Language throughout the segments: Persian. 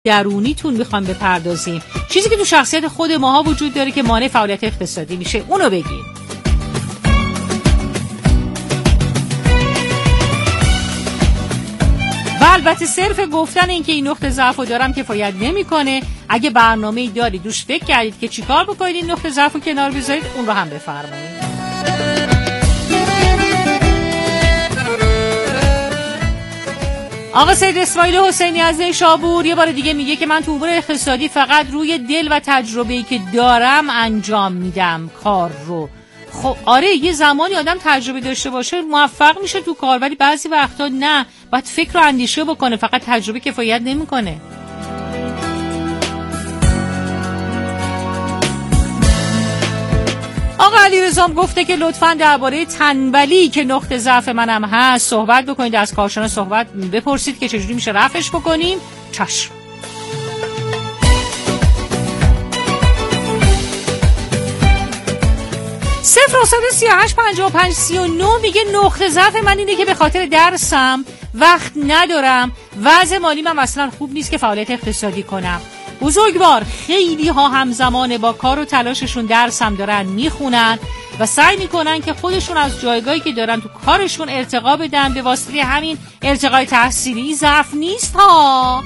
درونیتون میخوام بپردازیم، چیزی که تو شخصیت خود ماها وجود داره که مانع فعالیت اقتصادی میشه، اونو بگیم. و البته صرف گفتن این که این نقطه ضعفو دارم کفایت نمیکنه. اگه برنامه‌ای دارید دوش فکر کردید که چیکار بکنید این نقطه ضعفو کنار بذارید، اون رو هم بفرمایید. آقا سید اسماعیل حسینی از نیشابور یه بار دیگه میگه که من تو امور اقتصادی فقط روی دل و تجربه‌ای که دارم انجام میدم کار رو. خب آره، یه زمانی آدم تجربه داشته باشه موفق میشه تو کار، ولی بعضی وقتا نه، باید فکر و اندیشه بکنه، فقط تجربه کفایت نمیکنه. آقا علیرضا گفته که لطفاً درباره تنبلی که نقطه ضعف منم هست صحبت بکنید، از کارشناس صحبت بپرسید که چجوری میشه رفعش بکنیم. چشم. صفر 38 55 39 میگه نقطه ضعف من اینه که به خاطر درسم وقت ندارم، وضع مالی من اصلا خوب نیست که فعالیت اقتصادی کنم. بزرگوار، خیلی ها همزمان با کار و تلاششون درس هم دارن میخونن و سعی میکنن که خودشون از جایگاهی که دارن تو کارشون ارتقا بدن. به واسطه همین ارتقای تحصیلی ضعف نیست ها.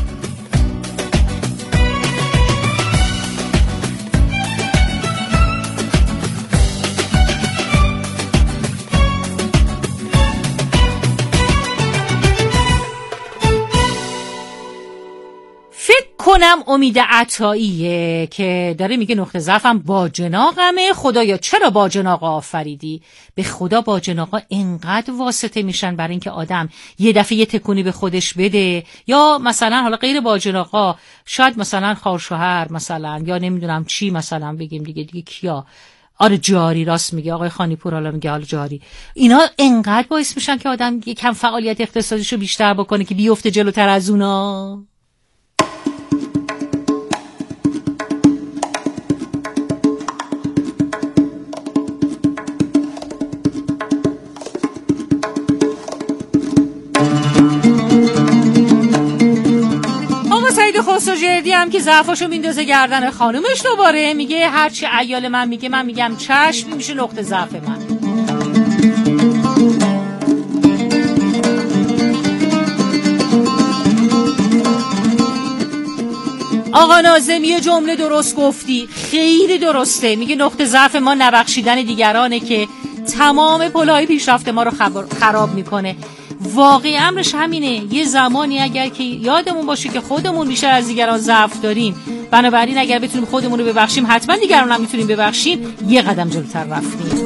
کنم امید عطاییه که داره میگه نقطه ضعفم باجناقمه. خدایا چرا باجناق آفریدی؟ به خدا باجناقا انقدر واسطه میشن برای اینکه آدم یه دفعه یه تکونی به خودش بده، یا مثلا حالا غیر باجناقا شاید مثلا خواهرشوهر مثلا، یا نمیدونم چی مثلا بگیم دیگه کیا، آره جاری، راست میگه آقای خانیپور، حالا میگه حالا جاری، اینا انقدر باعث میشن که آدم یکم فعالیت اقتصادیشو بیشتر بکنه که بیفته جلوتر از اونا. خسروجردی هم که ضعفاشو میندازه گردن خانومش دوباره، میگه هرچی عیال من میگه من میگم چشم، میشه نقطه ضعف من. آقا ناظم یه جمله درست گفتی، خیلی درسته. میگه نقطه ضعف ما نبخشیدن دیگرانه که تمام پلهای پیشرفت ما رو خراب میکنه. واقعی امرش همینه. یه زمانی اگر که یادمون باشه که خودمون بیشتر از دیگران ضعف داریم، بنابراین اگر بتونیم خودمون رو ببخشیم حتما دیگران هم میتونیم ببخشیم، یه قدم جلوتر رفتیم.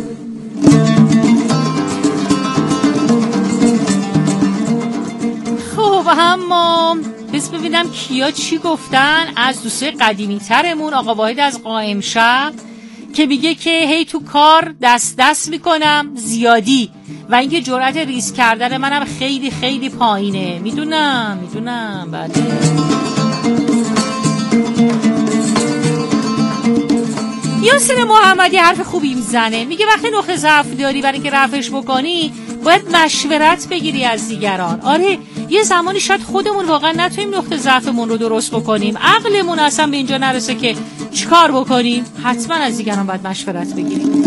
خب اما بس ببینم کیا چی گفتن از دوستای قدیمی ترمون. آقا واحد از قائم شهر که میگه که هی تو کار دست میکنم زیادی و اینکه جرأت ریسک کردن منم خیلی خیلی پایینه. میدونم بله. یاسین محمدی حرف خوبی میزنه، میگه وقتی نقطه ضعف داری برای اینکه رفعش بکنی باید مشورت بگیری از دیگران. آره یه زمانی شاید خودمون واقعا نتونیم نقطه ضعفمون رو درست بکنیم، عقلمون اصلا به اینجا نرسه که چیکار بکنیم، حتما از دیگران باید مشورت بگیریم.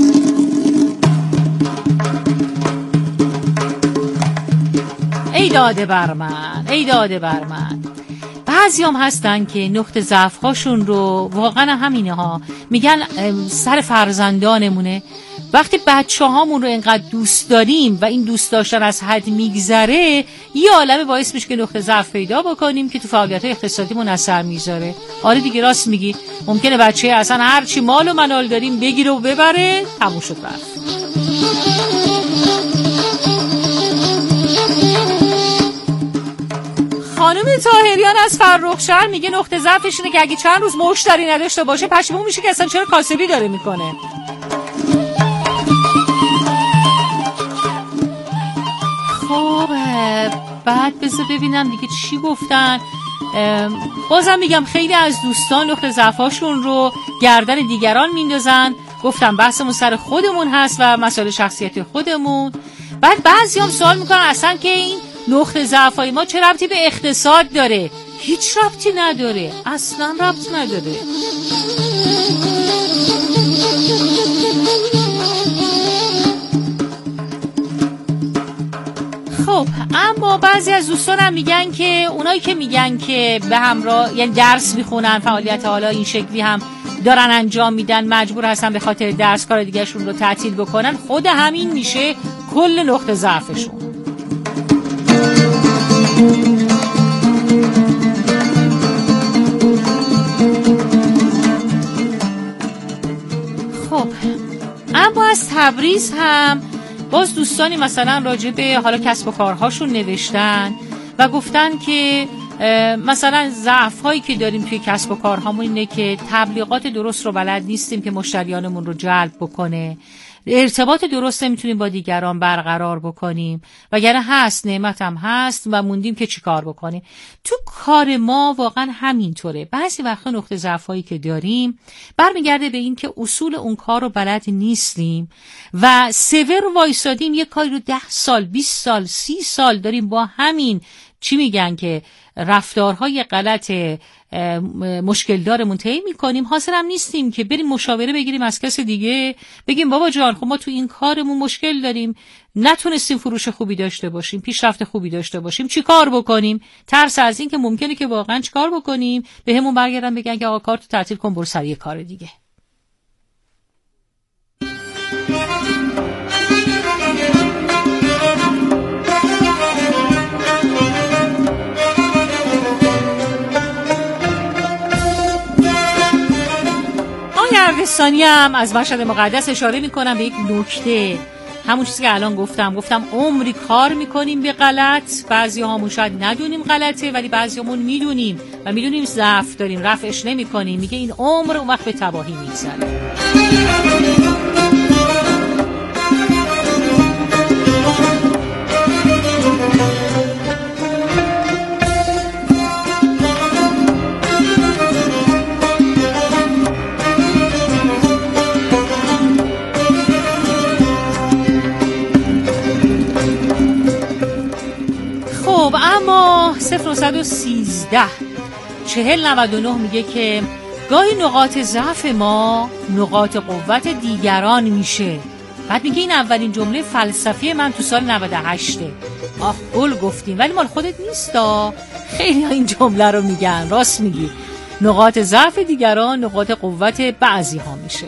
ای داده بر من. بعضی هم هستن که نقطه ضعف‌هاشون رو واقعا همینه ها، میگن سر فرزندانمونه. وقتی بچه‌هامون رو اینقدر دوست داریم و این دوست داشتن از حد میگذره، یه عالمه باعث میشه که نقطه ضعف پیدا بکنیم که تو فعالیت‌های اقتصادیمون اثر میذاره. آره دیگه راست میگی، ممکنه بچه اصلا هر چی مال و منال داریم بگیره و ببره، تموم شد رفت. خانم طاهریان از فرخشهر میگه نقطه ضعفش اینه که اگه چند روز مشتری نداشته باشه پشیمون میشه که اصلا چرا کاسبی داره میکنه. خب بعد بذار ببینم دیگه چی گفتن. بازم میگم خیلی از دوستان نقطه ضعفاشون رو گردن دیگران میندازن. گفتم بحثمون سر خودمون هست و مسائل شخصیتی خودمون. بعد بعضی هم سوال میکنن اصلا که این نقطه ضعفای ما چه ربطی به اقتصاد داره؟ هیچ ربطی نداره، اصلا ربط نداره. خب اما بعضی از دوستانم میگن که اونایی که میگن که به همراه یعنی درس میخونن، فعالیت حالا این شکلی هم دارن انجام میدن، مجبور هستن به خاطر درس کار دیگهشون رو تعطیل بکنن، خود همین میشه کل نقطه ضعفشون. خب اما از تبریز هم باز دوستانی مثلا راجع به حالا کسب و کارهاشون نوشتن و گفتن که مثلا ضعف‌هایی که داریم توی کسب و کارهامون اینه که تبلیغات درست رو بلد نیستیم که مشتریانمون رو جلب بکنه، ارتباط درست نمیتونیم با دیگران برقرار بکنیم، وگرنه هست نعمت هم هست و موندیم که چی کار بکنیم. تو کار ما واقعا همینطوره. بعضی وقتا نقطه ضعفایی که داریم برمیگرده به این که اصول اون کار رو بلد نیستیم و سور وایسادیم یه کاری رو 10 سال 20 سال 30 سال داریم با همین چی میگن که رفتارهای غلط مشکل دارمون طی میکنیم، حاضر هم نیستیم که بریم مشاوره بگیریم از کس دیگه، بگیم بابا جان خب ما تو این کارمون مشکل داریم، نتونستیم فروش خوبی داشته باشیم، پیشرفت خوبی داشته باشیم، چی کار بکنیم؟ ترس از این که ممکنه که واقعا چی کار بکنیم به همون برگردن بگن که آقا کارتو تعطیل کن برو سر یه کار دیگه. اردستانی هم از مشهد مقدس اشاره میکنم به یک نکته، همون چیزی که الان گفتم عمری کار میکنیم به غلط، بعضی هامون شاید ندونیم غلطه ولی بعضی همون میدونیم و میدونیم ضعف داریم، رفعش نمیکنیم، میگه این عمر اون وقت به تباهی میگذره. اما 0913 4099 میگه که گاهی نقاط ضعف ما نقاط قوت دیگران میشه. بعد میگه این اولین جمله فلسفی من تو سال 98. آخ گل گفتیم ولی مال خودت نیستا. خیلی ها این جمله رو میگن، راست میگی، نقاط ضعف دیگران نقاط قوت بعضی ها میشه.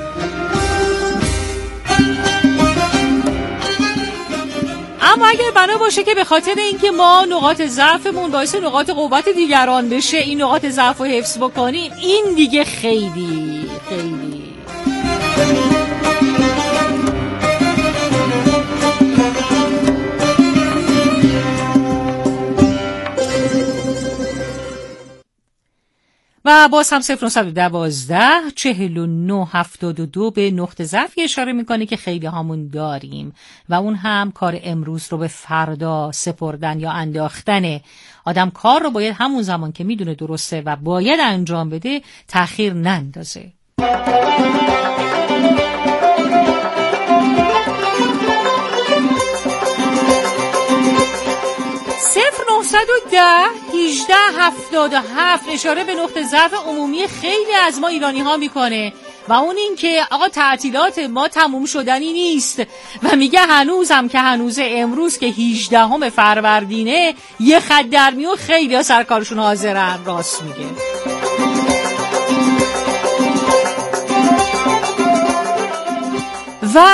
اما اگر بنا باشه که به خاطر اینکه ما نقاط ضعفمون باعث نقاط قوت دیگران بشه این نقاط ضعف رو حفظ بکنیم، این دیگه خیلی و باز هم 0912 4972 به نقطه ضعفی اشاره میکنه که خیلی هامون داریم و اون هم کار امروز رو به فردا سپردن یا انداختنه. آدم کار رو باید همون زمان که میدونه درسته و باید انجام بده تأخیر نندازه. 0910-1877 اشاره به نقطه ضعف عمومی خیلی از ما ایرانی ها میکنه و اون این که آقا تعطیلات ما تموم شدنی نیست و میگه هنوزم که هنوز امروز که 18 فروردینه یه خط در میون خیلی ها سرکارشون حاضرن. راست میگه. و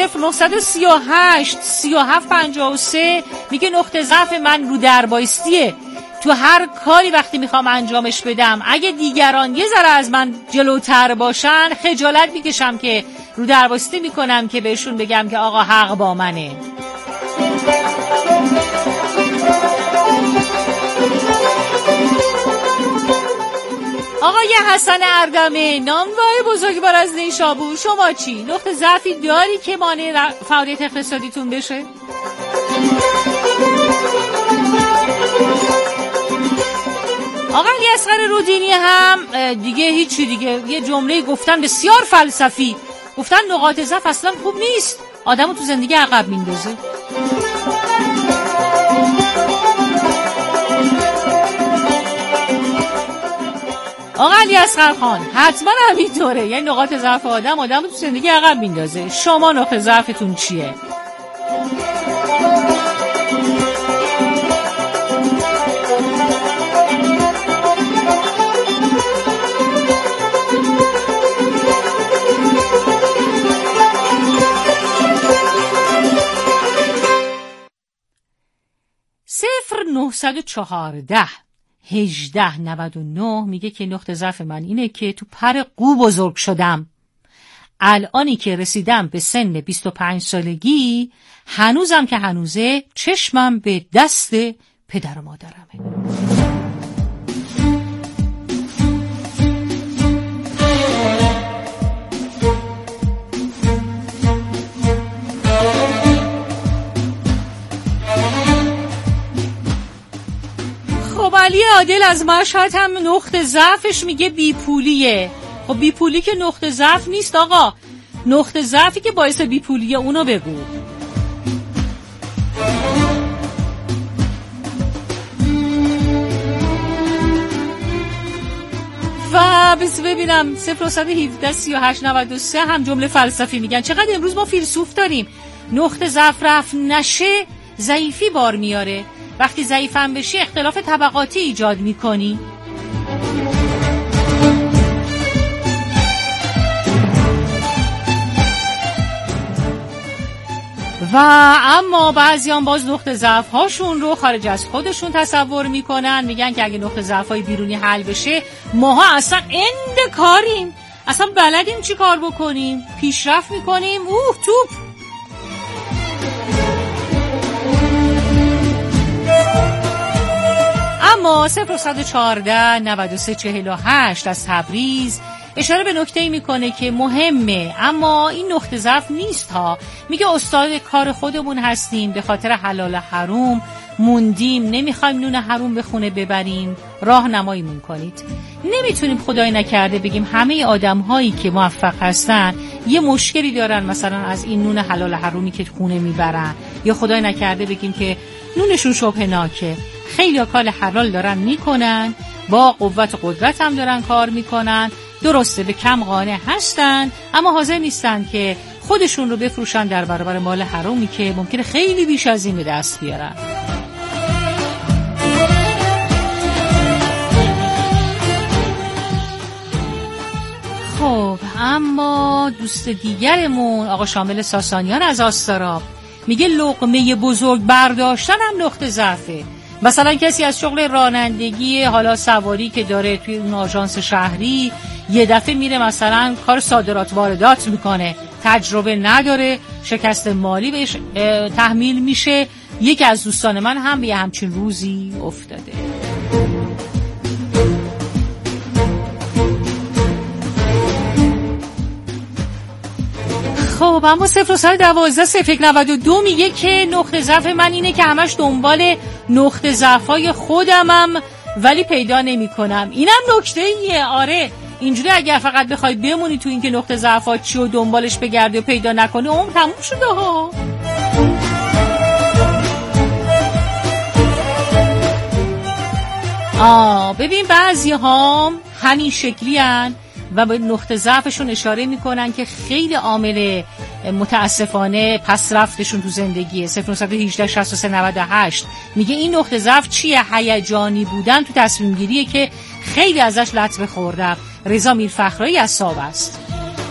0938-3753 میگه نقطه ضعف من رو دربایستیه. تو هر کاری وقتی میخوام انجامش بدم اگه دیگران یه ذره از من جلوتر باشن خجالت میکشم که رو دربایستی میکنم که بهشون بگم که آقا حق با منه. آقای حسن اردمه نامور بزرگوار از نیشابور، شما چی؟ نقطه ضعفی داری که مانع فعالیت اقتصادیتون بشه؟ آقای اصغر رودینی هم دیگه هیچی دیگه یه جمله گفتن بسیار فلسفی، گفتن نقاط ضعف اصلا خوب نیست، آدمو تو زندگی عقب میندازه. آقا علیاصغر خان حتما همینطوره، یعنی نقاط ضعف آدم تو زندگی عقب میندازه. شما نقطه ضعفتون چیه؟ صفر 914 1899 میگه که نقطه ضعف من اینه که تو پر قو بزرگ شدم. الانی که رسیدم به سن 25 سالگی هنوزم که هنوزه چشمم به دست پدر و مادرمه. خب علی عادل از مشهد هم نقطه ضعفش میگه بیپولیه. خب بیپولی که نقطه ضعف نیست آقا، نقطه ضعفی که باعث بیپولیه اونو بگو. و بس ببینم 0117 38 93 هم جمله فلسفی میگن. چقدر امروز ما فیلسوف داریم. نقطه ضعف رفت نشه ضعیفی بار میاره. وقتی ضعیفم بشی اختلاف طبقاتی ایجاد میکنی. و اما بعضیان باز نقطه ضعف هاشون رو خارج از خودشون تصور میکنن، میگن که اگه نقطه ضعف های بیرونی حل بشه ماها اصلا اند کاریم، اصلا بلدیم چی کار بکنیم، پیشرفت میکنیم توپ. اما 0114 93 48 از تبریز اشاره به نکته‌ای میکنه که مهمه، اما این نقطه ضعف نیست ها. میگه استاد کار خودمون هستیم، به خاطر حلال حروم موندیم، نمیخوایم نون حروم به خونه ببریم، راهنماییمون کنید. نمیتونیم خدای نکرده بگیم همه آدم‌هایی که موفق هستن یه مشکلی دارن، مثلا از این نون حلال حرومی که خونه میبرن، یا خدای نکرده بگیم که نونشون شبه ناکه. خیلی کار حلال دارن میکنن، با قوت و قدرت هم دارن کار میکنن، درسته به کم قانع هستن، اما حاضر نیستن که خودشون رو بفروشن در برابر مال حرامی که ممکنه خیلی بیش از این به دست بیارن. خب اما دوست دیگرمون آقا شامل ساسانیان از آستارا میگه لقمه بزرگ برداشتن هم نقطه ضعفه. مثلا کسی از شغل رانندگی حالا سواری که داره توی اون آژانس شهری یه دفعه میره مثلا کار صادرات واردات میکنه، تجربه نداره، شکست مالی بهش تحمیل میشه. یکی از دوستان من هم به همچین روزی افتاده. خب اما 0112 0192 میگه که نقطه ضعف من اینه که همش دنبال نقطه ضعف‌های خودمم ولی پیدا نمی‌کنم. اینم نکته‌ایه. آره اینجوری اگر فقط بخوای بمونی تو این که نقطه ضعفات چی و دنبالش بگردی و پیدا نکنی عمر تموم شده ها. ببین بعضی ها همین شکلی هن و به نقطه ضعفشون اشاره میکنن که خیلی عامل متاسفانه پس رفتشون تو زندگیه. 0918 63 98 میگه این نقطه ضعف چیه؟ هیجانی بودن تو تصمیم گیریه که خیلی ازش لطمه خوردم. رضا میرفخرایی از ساب است.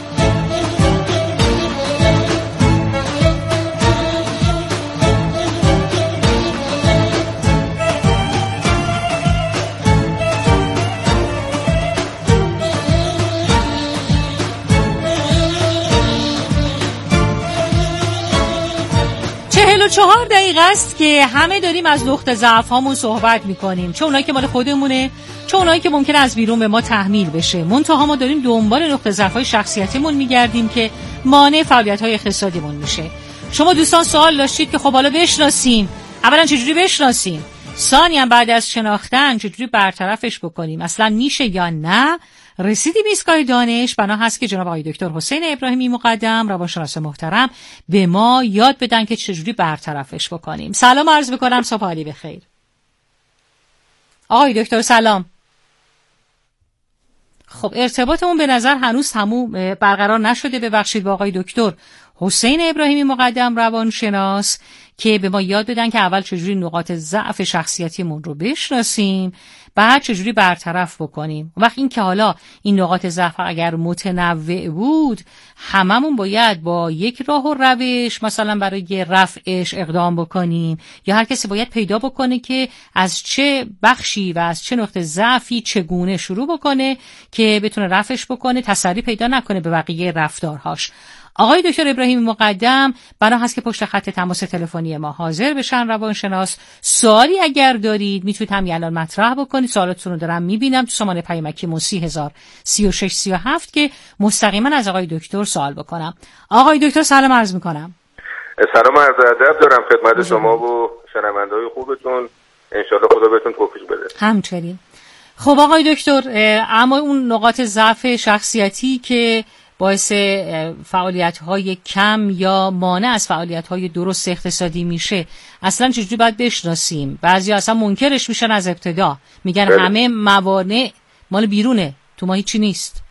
و 4 دقیقه است که همه داریم از نقطه ضعف هامون صحبت میکنیم، چه اونایی که مال خودمونه چه اونایی که ممکنه از بیرون به ما تحمیل بشه. منتها ما داریم دنبال نقطه ضعف های شخصیتیمون میگردیم که مانع فعالیت های اقتصادیمون میشه. شما دوستان سوال داشتید که خب حالا بشناسیم. اولا چجوری بشناسیم؟ ثانیاً بعد از شناختن چجوری برطرفش بکنیم؟ اصلا میشه یا نه؟ رسیدیم ایستگاه دانش. بنا هست که جناب آقای دکتر حسین ابراهیمی مقدم روانشناس محترم به ما یاد بدن که چجوری برطرفش بکنیم. سلام عرض میکنم، صبح عالی بخیر. آقای دکتر سلام. خب ارتباطمون به نظر هنوز تموم برقرار نشده. ببخشید با آقای دکتر حسین ابراهیمی مقدم روانشناس که به ما یاد بدن که اول چجوری نقاط ضعف شخصیتیمون رو بشناسیم، بعد چجوری برطرف بکنیم. وقت این که حالا این نقاط ضعف اگر متنوع بود، هممون باید با یک راه و روش مثلا برای رفعش اقدام بکنیم، یا هر کسی باید پیدا بکنه که از چه بخشی و از چه نقطه ضعفی چگونه شروع بکنه که بتونه رفعش بکنه، تسری پیدا نکنه به بقیه رفتارهاش. آقای دکتر ابراهیمی مقدم بنا هست که پشت خط تماس تلفنی ما حاضر بشن، روانشناس. سوالی اگر دارید میتونید همین الان مطرح بکنید. سوالاتتون رو دارم میبینم تو سامان پیامکی 303637 که مستقیما از آقای دکتر سوال بکنم. آقای دکتر سلام عرض میکنم. سلام عرض ادب دارم خدمت شما و شنونده‌های خوبتون. انشالله خدا بهتون توفیق بده. همچنین. خب آقای دکتر، اما اون نقاط ضعف شخصیتی که باعث فعالیت‌های کم یا مانع از فعالیت‌های درست اقتصادی میشه، اصلا چجوری باید بشناسیم؟ بعضی اصلا منکرش میشن از ابتدا، میگن همه موانع مال بیرونه، تو ما هیچی نیست.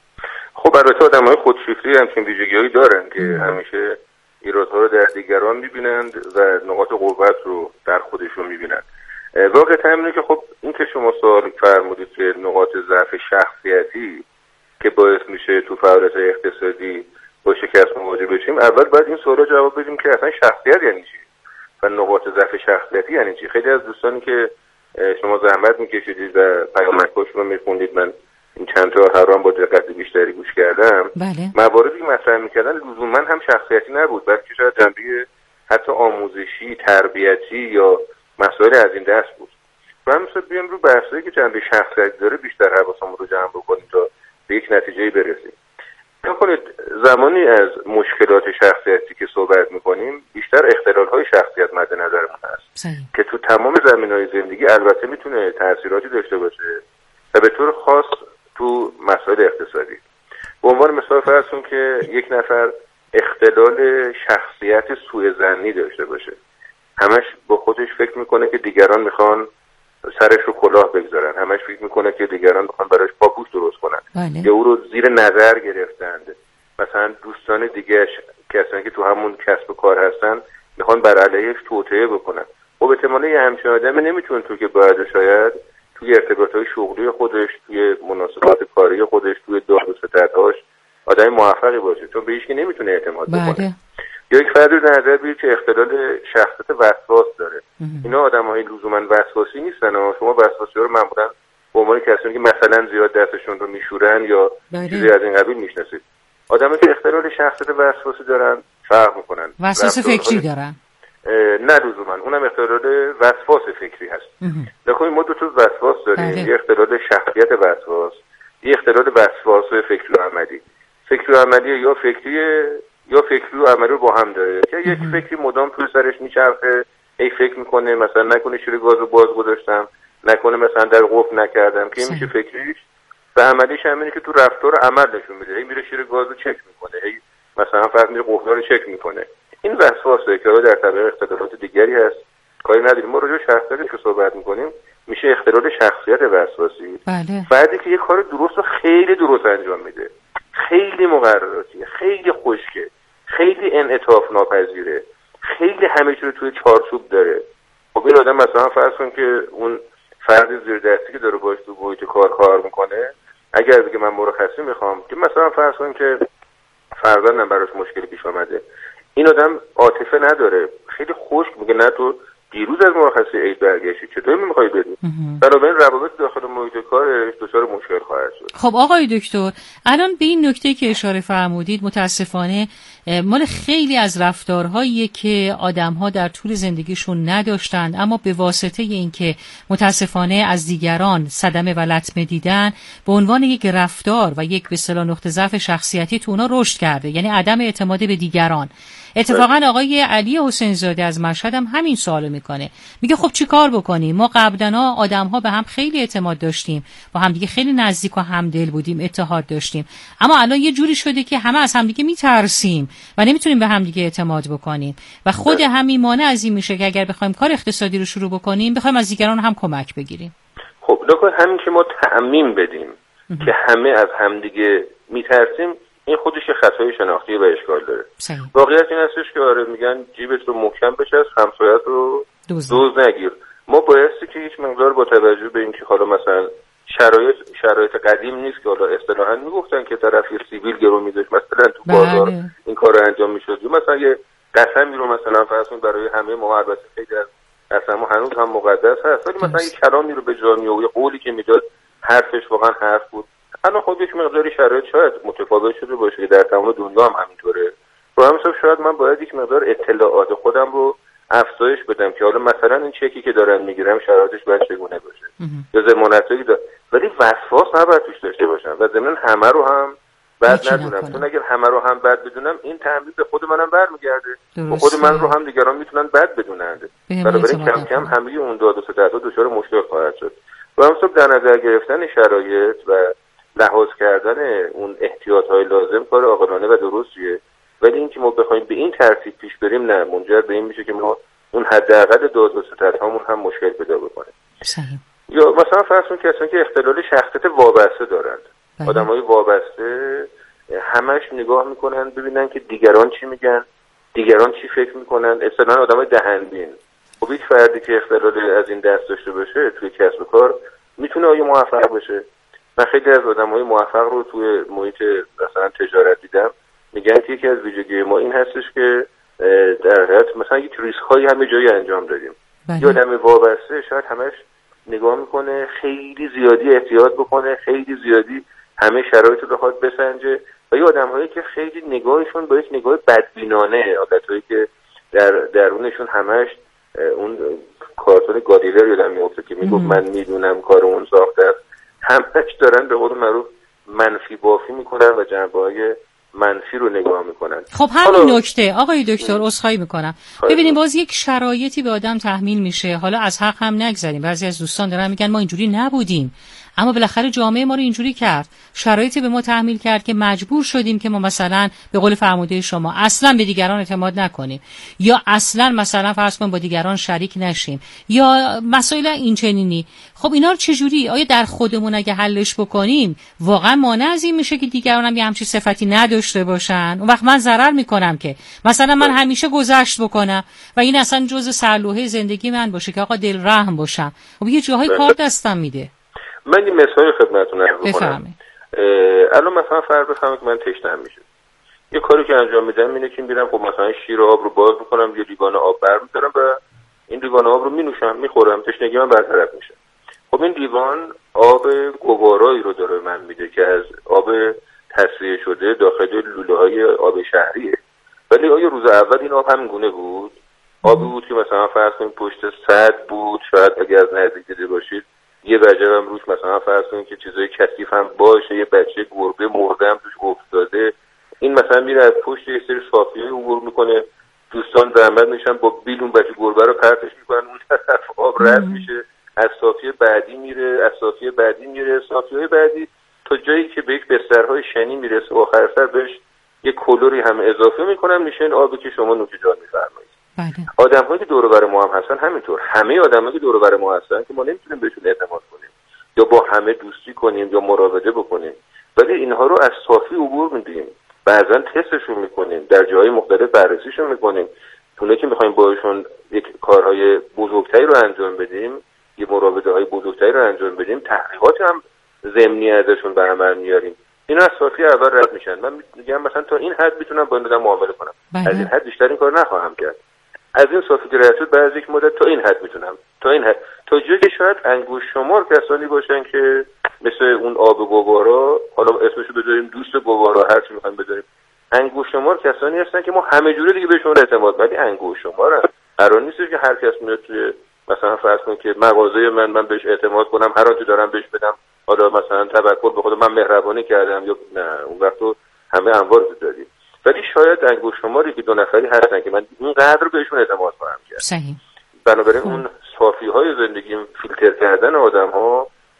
خب البته آدم‌های خودشیفتی همچین ویژگی‌هایی دارن که همیشه ایرادها رو در دیگران می‌بینند و نقاط قوت رو در خودشون می‌بینند. واقعیت اینه که خب این که شما سوال فرمودید که نقاط ضعف شخصیتی که باعث میشه تو فعالیت اقتصادی با شکست مواجه بشیم، اول باید این سوال جواب بدیم که اصلا شخصیت یعنی چی و نقاط ضعف شخصیتی یعنی چی. خیلی از دوستانی که شما زحمت میکشیدید و پیامک‌هاشون رو میخوندید، من این چند تا هر با دقت بیشتری گوش کردم، مواردی که مطرح میکردن لزوما هم شخصیتی نبود، بلکه شاید جنبه حتی آموزشی، تربیتی یا مسائل از این دست بود. و هم مثلا بیام رو بحثایی که جنبه شخصیتی داره بیشتر حواسمون رو جمع بکنیم تا به یک نتیجه‌ای برسیم. بکنید زمانی از مشکلات شخصیتی که صحبت میکنیم بیشتر اختلال‌های شخصیت مد نظرمون هست که تو تمام زمینه‌های زندگی البته میتونه تأثیراتی داشته باشه و به طور خاص تو مسائل اقتصادی. به عنوان مثال فرض کن که یک نفر اختلال شخصیت سوءظنی داشته باشه، همش با خودش فکر میکنه که دیگران میخوان سرش رو کلاه بگذارن، همش فکر میکنه که دیگران میخوان براش پاپوش درست کنن یا او رو زیر نظر گرفتند. مثلا دوستان دیگهش کسانی که تو همون کسب و کار هستن میخوان بر علیهش توطئه بکنن. خب احتمالاً یه همچین آدمی نمیتونه تو که باید شاید توی ارتباطات شغلی خودش، توی مناسبات کاری خودش، توی داد و ستدهاش آدم موفقی باشه، چون به هیچ کی نمیتونه اعتماد بکنه. یا یک فرد رو نظر بگیرید که اختلال شخصیت وسواس داره. اینا آدم‌های لزوما وسواسی نیستن، شما وسواسی‌ها رو معمولاً به عنوان کسانی که مثلا زیاد دستشون رو میشورن یا چیزی از این قبیل میشناسید. آدمایی که اختلال شخصیت وسواسی دارن فرق میکنن. وسواس فکری دارن. نه لزوما، اونم اختلال وسواس فکری هست. لکن ما دو تا وسواس داریم، یه اختلال شخصیت وسواس، یه اختلال وسواس فکری و عملی. فکری و عملی یا فکری و عملی رو با هم داره که یک فکری مدام توی سرش میچرخه، ای فکر میکنه مثلا نکنه شیر گاز رو باز گذاشتم، نکنه مثلا در قفل نکردم، که این میشه فکریش. و عملیش هم اینه که تو رفتار عمل نشون میده، هی میره شیر گاز رو چک میکنه، هی مثلا فرض میره قفل رو چک میکنه. این وسواسه که در طبقه اختلالات دیگری هست، کاری نداریم. ما راجع به شخصیتی که صحبت میکنیم میشه اختلال شخصیت وسواسی. فردی که یه کار درست و خیلی درست انجام میده، خیلی مقرراتی، خیلی خشکه، خیلی انعطاف ناپذیره، خیلی همه چیز رو توی چارچوب داره. خب این آدم مثلا فرض کن که اون فرد زیر دستی که داره باش تو محیط کار میکنه، اگر بگه من مرخصی میخوام، که مثلا فرض کن که فرزندم براش مشکلی پیش آمده، این آدم عاطفه نداره، خیلی خشک میگه نه تو دیروز از مرخصی عید برگشتی، چطور میخوای بدی؟ بنابراین روابط داخل محیط کارش دچار مشکل خواهد شد. خب آقای دکتر، الان به این نکته که اشاره فرمودید متاسفانه مال خیلی از رفتارهایی که آدم‌ها در طول زندگیشون نداشتند، اما به واسطه اینکه متاسفانه از دیگران صدمه و لطمه دیدن، به عنوان یک رفتار و یک به اصطلاح نقطه ضعف شخصیتی تو اونا رشد کرده، یعنی عدم اعتماد به دیگران. اتفاقا آقای علی حسین زاده از مشهد هم همین سوالو میکنه، میگه خب چی کار بکنیم؟ ما قبلا آدم‌ها به هم خیلی اعتماد داشتیم، با همدیگه خیلی نزدیک و همدل بودیم، اتحاد داشتیم، اما الان یه جوری شده که همه از همدیگه میترسیم و نمیتونیم به همدیگه اعتماد بکنیم و خود همین مانع از این میشه که اگر بخوایم کار اقتصادی رو شروع بکنیم، بخوایم از دیگران هم کمک بگیریم. خب لکن همین که ما تعمیم بدیم که همه از همدیگه میترسیم، این خودش یه خطای شناختی و اشکال داره. واقعیت این هستش که آره میگن جیبت رو محکم بچسب، همسایت رو دوز نگیر. ما بایستی که هیچ مقدار با توجه به اینکه حالا مثلا شرایط قدیم نیست که حالا اصطلاحاً میگفتن که طرف یه سیبیل گرو میذاشت مثلا تو بازار این کار رو انجام میشد، یا مثلا یه قسمی رو مثلا فرض کنید برای همه ما، البته خیلی از قسم‌ها هنوز هم مقدس هست، ولی مثلا یه کلامی رو به جا میآورد، یه قولی که میداد حرفش واقعا حرف بود. الان خب یک مقداری شرایط شاید متفاوت شده باشه که در تمام دنیا هم همینطوره. رو هم حساب شاید من باید یک مقدار اطلاعات خودم رو افزایش بدم که حالا مثلا این چکی که دارن میگیرم شرایطش باید چگونه باشه یا ضمانتایی داره، ولی وسواس نباید توش داشته باشم و ضمن همه رو هم بد ندونم، چون اگر همه رو هم بد بدونم این تنبیه به خود منم برمیگرده و خود من رو هم دیگران میتونن بد بدونند. بنابراین کم کم همه اون داد و ستدها دچار مشکل خواهد شد. و هم صبح در نظر گرفتن شرایط و لحاظ کردن اون احتیاطهای لازم کار عاقلانه و درستیه، ولی اینکه ما بخوایم به این ترتیب پیش بریم نه، منجر به این میشه که ما اون حداقل داد و ستدهامون هم مشکل پیدا بکنه. یا مثلا فرض کنید کسانی که اختلال شخصیت وابسته دارند، آدمای وابسته همش نگاه میکنن ببینن که دیگران چی میگن، دیگران چی فکر میکنن، اصلا آدمای دهنبین. خب یک فردی که اختلال از این دست داشته باشه توی کسب و کار میتونه آیا موفق بشه؟ من خیلی از آدمای موفق رو توی محیط مثلا تجارت دیدم، میگن که یکی از ویژگی ما این هستش که در حقیقت مثلا یک ریسک هایی همه جایی انجام دادیم. یه آدم وابسته شاید همش نگاه میکنه خیلی زیادی احتیاط بکنه، خیلی زیادی همه شرایط رو بخواد بسنجه، و یه آدم‌هایی که خیلی نگاهشون با یک نگاه بدبینانه، عادتایی که درونشون همش اون کارتون گادیلر یادم میفته که میگفت من میدونم کار اون ساخته است، همش دارن به قول معروف منفی بافی میکنن و جنبه‌های منفی رو نگاه میکنن. خب همین نکته آقای دکتر عذرخواهی میکنم، ببینیم باز یک شرایطی به آدم تحمیل میشه، حالا از حق هم نگذریم، بعضی از دوستان دارن میگن ما اینجوری نبودیم اما بالاخره جامعه ما رو اینجوری کرد، شرایطی به ما تحمیل کرد که مجبور شدیم که ما مثلا به قول فرموده شما اصلا به دیگران اعتماد نکنیم یا اصلا مثلا فرض کنیم با دیگران شریک نشیم یا مسائل این چنینی. خب اینا رو چجوری آیا در خودمون اگه حلش بکنیم واقعا مانع از این میشه که دیگران هم یه همچین صفتی نداشته باشن؟ اون وقت من ضرر میکنم که مثلا من همیشه گذشت بکنم و این اصلا جزء سرلوحه زندگی من باشه که آقا دل رحم باشم. خب یه جاهای کار دستم میده. من این مثال خدمتتون عرض می‌کنم. الان مثلا فرض بفرمایید که من تشنه‌ام میشه، یه کاری که انجام میدم اینه که میرم خب مثلا شیر آب رو باز میکنم، یه لیوان آب برمی‌دارم و این لیوان آب رو مینوشم، میخورم، تشنگی من برطرف میشه. خب این لیوان آب گوارایی رو داره من میده که از آب تصفیه شده داخل لوله‌های آب شهریه، ولی آیا روز اول این آب همین گونه بود؟ آبی بود که مثلا فرض کنید پشت سد بود، شاید اگه از نزدیک دیده باشید یه وجب هم روش مثلا فرض کنید که چیزای کثیف هم باشه، یه بچه گربه مرده هم توش افتاده، این مثلا میره از پشت یه سری صافیه عبور میکنه، دوستان زحمت میشن با بیل اون بچه گربه رو پرتش میکنن، اون طرف آب رد میشه، از صافیه بعدی میره، از صافیه بعدی میره، صافیه بعدی تا جایی که به یک بسترهای شنی میرسه و آخر سر بهش یه کلوری هم اضافه میکنن، میشه این آبی که شما نوش جان میفرمایید. آدم‌هایی که دور و بر ما هم هستن همینطور، همه آدم‌هایی که دور و بر ما هستن که ما نمیتونیم بهشون اعتماد کنیم یا با همه دوستی کنیم یا مراوده بکنیم، ولی اینها رو از صافی عبور میدیم، بعضا تستشون میکنیم، در جاهای مختلف بررسیشون میکنیم، اونایی که میخوایم باشون یک کارهای بزرگتری رو انجام بدیم، یه مراوده‌های بزرگتری رو انجام بدیم، تحقیقات هم ضمنی ازشون به عمل میاریم، اینا از صافی اول رد میشن. من میگم مثلا تا این حد میتونم با این آدم معامله کنم، از این حد بیشتر این کار نخواهم کرد، از این صافی که رد شد بعد از یک مدت تا این حد میتونم، تا این حد، تا جایی که شاید انگوش شمار کسانی باشن که مثل اون آب گوارا، حالا اسمشو بذاریم دوست گوارا، هر چی میخوایم بذاریم، انگوش شمار کسانی هستن که ما همه جوره دیگه بهشون اعتماد، ولی انگوش شمارن. قرار نیست که هر کس میاد توی مثلا فرض کن که مغازه من بهش اعتماد کنم، هر آنچه دارم بهش بدم، حالا مثلا تبکر به خودم من مهربانی کردم یا نه، اون وقت تو همه انواع وجود داریم، ولی شاید انگوش شماری که دو نفری هستن که من اینقدر بهشون اعتماد کنم کرد. صحیح. بنابراین اون صافی‌های زندگی فیلتر کردن آدم‌ها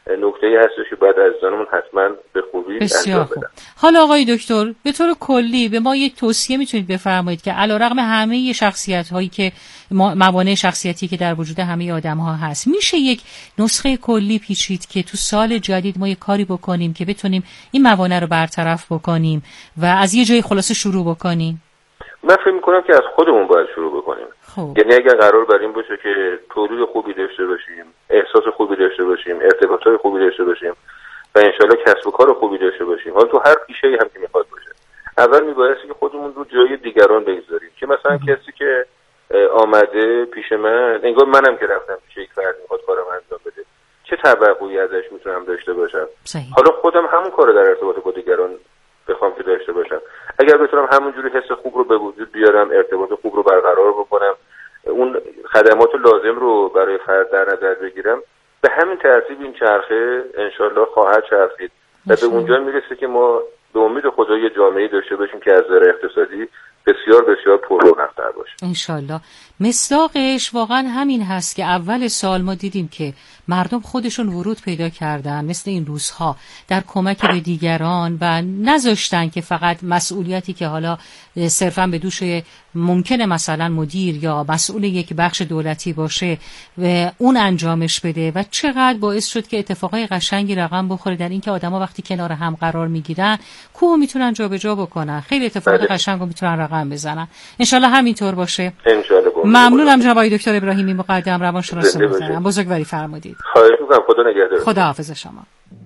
نکته‌ای هستش که باید عزیزانمون حتما به خوبی انجام بدن. حالا آقای دکتر به طور کلی به ما یک توصیه میتونید بفرمایید که علیرغم همه شخصیت‌هایی که موانع شخصیتی که در وجود همه آدم‌ها هست، میشه یک نسخه کلی پیچید که تو سال جدید ما یک کاری بکنیم که بتونیم این موانع رو برطرف بکنیم و از یه جای خلاصه شروع بکنیم؟ من فکر می‌کنم که از خودمون باید شروع بکنیم. یعنی اگر قرار بر این باشه که تولید خوبی داشته باشیم، احساس خوبی داشته باشیم، ارتباطات خوبی داشته باشیم و انشالله کسب و کار خوبی داشته باشیم، حالا تو هر پیشه‌ای هم که میخواد باشه، اول میبایستی که خودمون رو جای دیگران بگذاریم که مثلا کسی که آمده پیش من، انگار منم که رفتم پیش یک فرد میخواد کارم انجام بده، چه توقعی ازش میتونم داشته باشم؟ حالا خودم همون کارو در ارتباط با دیگران بخوام که داشته باشم. اگر بتونم همونجوری حس خوب رو به وجود بیارم، ارتباط خوب رو برقرار بکنم، اون خدمات لازم رو برای فرد در نظر بگیرم، به همین ترتیب این چرخه انشالله خواهد چرخید و به اونجا میرسه که ما به امید خدا یه جامعه داشته باشیم که از نظر اقتصادی بسیار بسیار پررونق‌تر باشه. انشالله. مصداقش واقعا همین هست که اول سال ما دیدیم که مردم خودشون ورود پیدا کردن مثل این روزها در کمک به دیگران و نذاشتن که فقط مسئولیتی که حالا صرفا به دوش ممکنه مثلا مدیر یا مسئول یک بخش دولتی باشه و اون انجامش بده و چقدر باعث شد که اتفاقای قشنگی رقم بخوره در این که آدما وقتی کنار هم قرار میگیرن کوه میتونن جابجا بکنن، خیلی اتفاقات قشنگو میتونن رقم بزنن. انشالله همینطور باشه. انشالله. ممنونم جناب آقای دکتر ابراهیمی مقدم روانشناس محترم، بزرگواری فرمودید. خواهش می‌کنم. خدا نگهدار. خدا حافظ شما.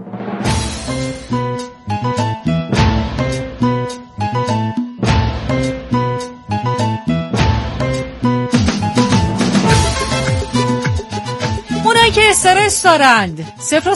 اونایی که استرس دارند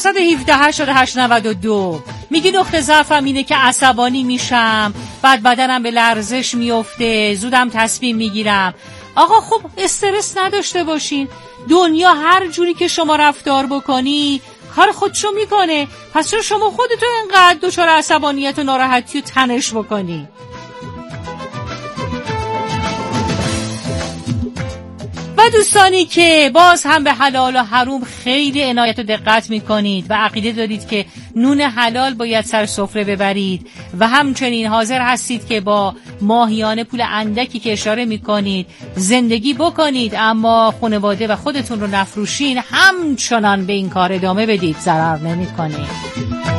017 میگی نقطه ضعفم اینه که عصبانی میشم، بعد بدنم به لرزش میفته، زودم تصمیم میگیرم. آقا خب استرس نداشته باشین، دنیا هر جوری که شما رفتار بکنی کار خودشو میکنه، پس چرا شما خودتو اینقدر دچار عصبانیت و ناراحتی و تنش بکنی؟ و دوستانی که باز هم به حلال و حروم خیلی عنایت و دقت میکنید و عقیده دارید که نون حلال باید سر سفره ببرید و همچنین حاضر هستید که با ماهیانه پول اندکی که اشاره میکنید زندگی بکنید اما خانواده و خودتون رو نفروشین، همچنان به این کار ادامه بدید، ضرر نمیکنید.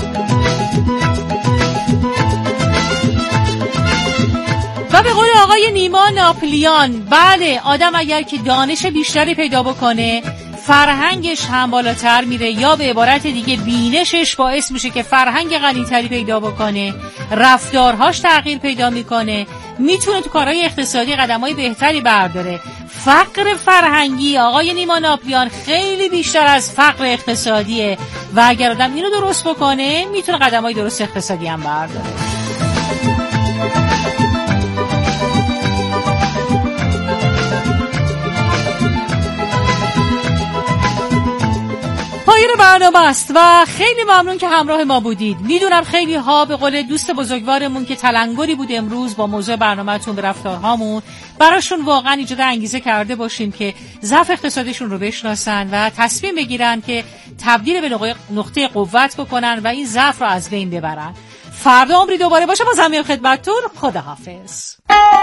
و به قول آقای نیما ناپلیان، بله آدم اگر که دانش بیشتری پیدا بکنه فرهنگش هم بالاتر میره، یا به عبارت دیگه بینشش باعث میشه که فرهنگ غنی‌تری پیدا بکنه، رفتارهاش تغییر پیدا میکنه، میتونه تو کارهای اقتصادی قدمای بهتری برداره. فقر فرهنگی آقای نیما ناپلیان خیلی بیشتر از فقر اقتصادیه و اگر آدم اینو درست بکنه میتونه قدمای درست اقتصادی هم برداره. پایان برنامه است و خیلی ممنون که همراه ما بودید. میدونم خیلی ها به قول دوست بزرگوارمون که تلنگری بود امروز با موضوع برنامه‌تون به رفتارهامون، براشون واقعا ایجاد انگیزه کرده باشیم که ضعف اقتصادشون رو بشناسن و تصمیم بگیرن که تبدیل به نقطه قوت بکنن و این ضعف رو از بین ببرن. فردا عمری دوباره باشه، با زمین خدمتتون. خداحافظ.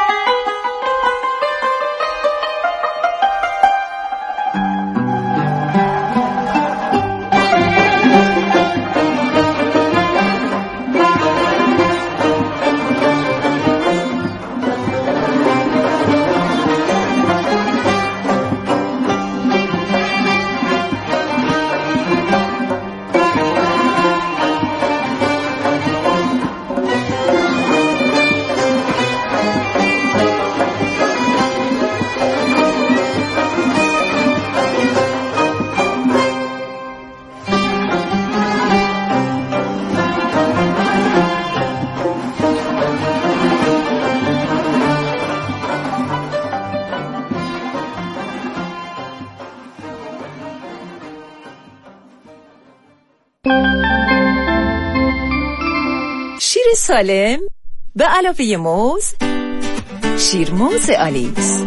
شیر سالم به علاوه موز، شیرموز آلیس،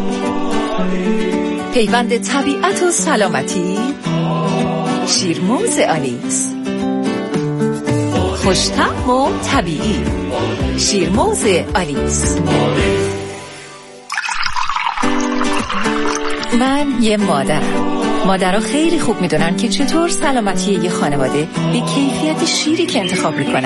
پیوند طبیعت و سلامتی، شیرموز آلیس. خوش‌طعم و طبیعی. شیرموز آلیس. من یه مادرم. مادرها خیلی خوب میدونن که چطور سلامتی یه خانواده به کیفیت شیری که انتخاب میکنن